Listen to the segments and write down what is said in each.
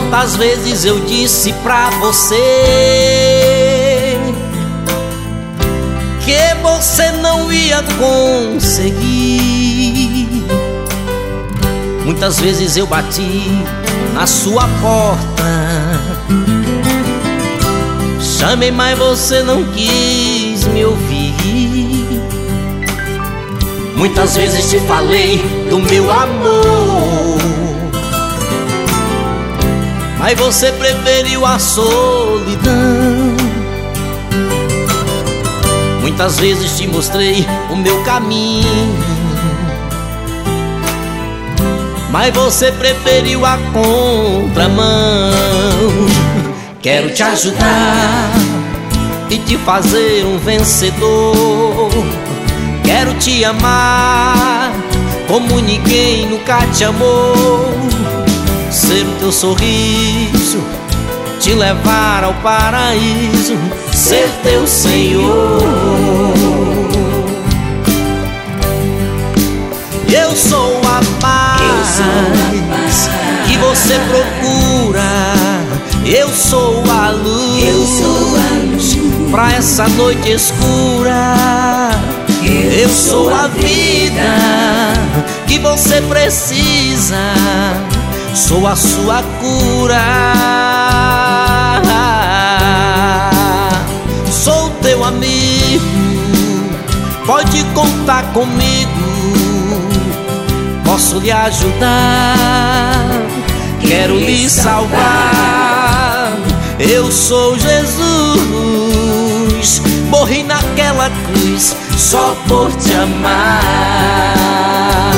Quantas vezes eu disse pra você que você não ia conseguir. Muitas vezes eu bati na sua porta, chamei, mas você não quis me ouvir. Muitas vezes te falei do meu amor, mas você preferiu a solidão. Muitas vezes te mostrei o meu caminho, mas você preferiu a contramão. Quero te ajudar e te fazer um vencedor. Quero te amar como ninguém nunca te amou. Ser o teu sorriso, te levar ao paraíso, ser teu Senhor. Eu sou a paz que você procura. Eu sou a luz pra essa noite escura. Eu sou a vida que você precisa. Sou a sua cura. Sou teu amigo, pode contar comigo. Posso lhe ajudar, quero lhe salvar. Eu sou Jesus, morri naquela cruz só por te amar.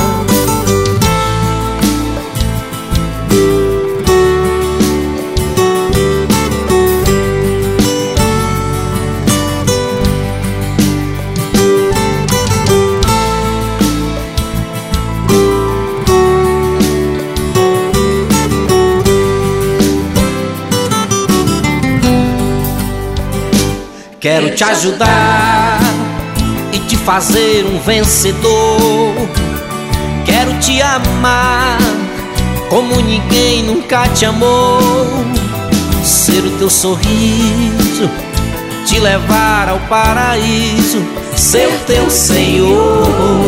Quero te ajudar e te fazer um vencedor. Quero te amar como ninguém nunca te amou. Ser o teu sorriso, te levar ao paraíso, ser o teu Senhor.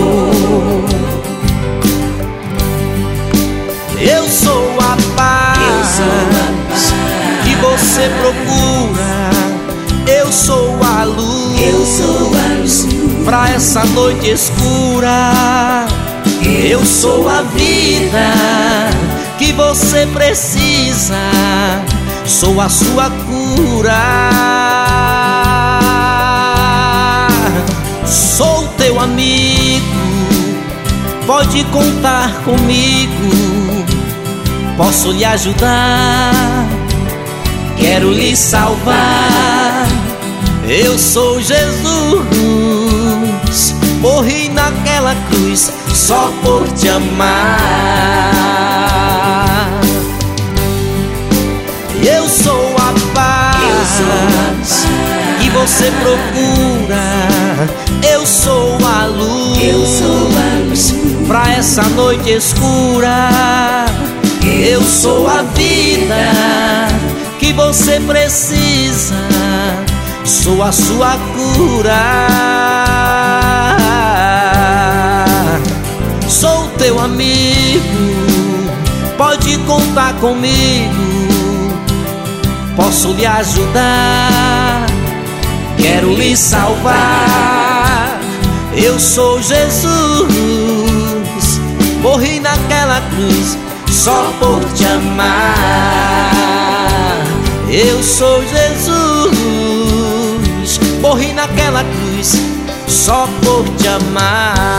Eu sou a paz que você procura. Eu sou a luz pra essa noite escura. Eu sou a vida que você precisa. Sou a sua cura. Sou teu amigo, pode contar comigo. Posso lhe ajudar, quero lhe salvar. Eu sou Jesus, morri naquela cruz só por te amar. Eu sou a paz que você procura. Eu sou a luz pra essa noite escura. Eu sou a vida que você precisa. Sou a sua cura. Sou teu amigo, pode contar comigo. Posso lhe ajudar, quero lhe salvar. Eu sou Jesus, morri naquela cruz só por te amar. Eu sou Jesus, morri naquela cruz só por te amar.